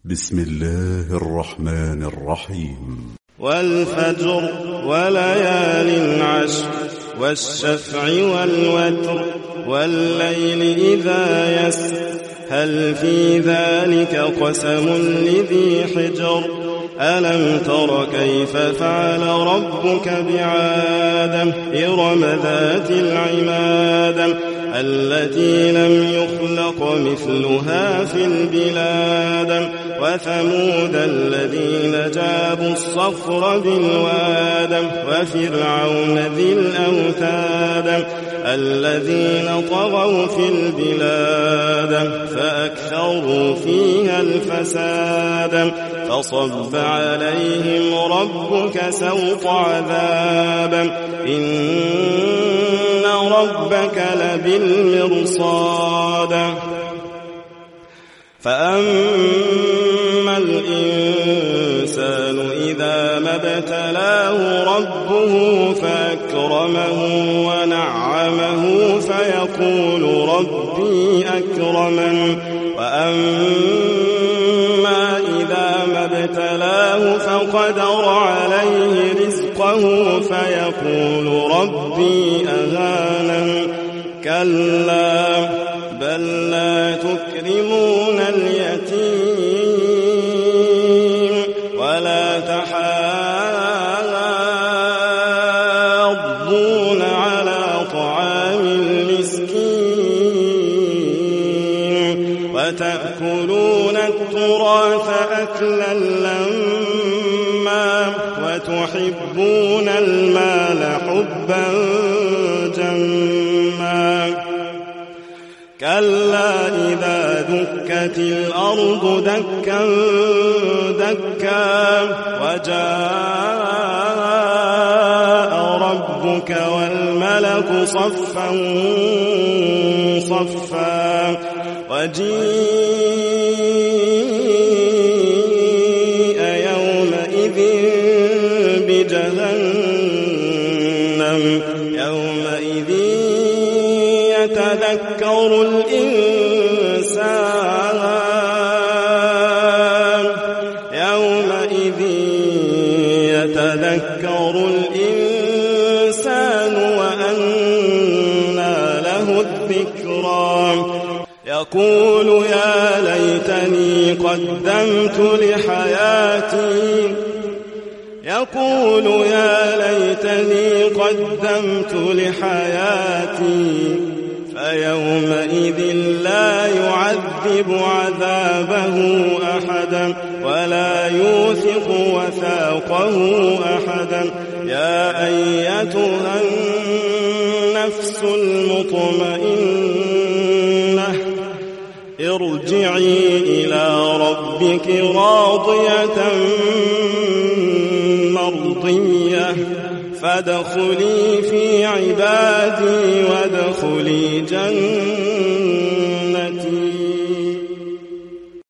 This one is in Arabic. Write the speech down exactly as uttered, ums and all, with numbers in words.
بسم الله الرحمن الرحيم. والفجر وليال عشر والشفع والوتر والليل إذا يسر هل في ذلك قسم لذي حجر ألم تر كيف فعل ربك بعاد إرم ذات العماد التي لم يخلق مثلها في البلاد وثمود الذين جابوا الصخر بالواد وفرعون ذي الأوتاد الذين طغوا في البلاد فأكثروا فيها الفساد فصب عليهم ربك سوط عذاب إن ربك لبالمرصاد فأما الإنسان إذا ما ابتلاه ربه فأكرمه ونعمه فيقول ربي أكرمن وأما إذا ما ابتلاه فقدر عليه رزقه فيقول ربي أهانن كلا بل لا تكرمون اليتيم ولا تحاضون على طعام المسكين وتأكلون التراث أكلا لما وتحبون المال حبا جما كلا إذا دكت الأرض دكا دكا وجاء ربك والملك صفا صفا وجيء يومئذ بجهنم يومئذ يتذكر الإنسان يومئذ يتذكر الإنسان وأنى له الذكرى يقول يا ليتني قدمت لحياتي يقول يا ليتني قدمت لحياتي فيومئذ لا يعذب عذابه أحدا ولا يوثق وثاقه أحدا يا أيتها النفس المطمئنة ارجعي إلى ربك راضية مرضية فادخلي في عبادي وادخلي جنتي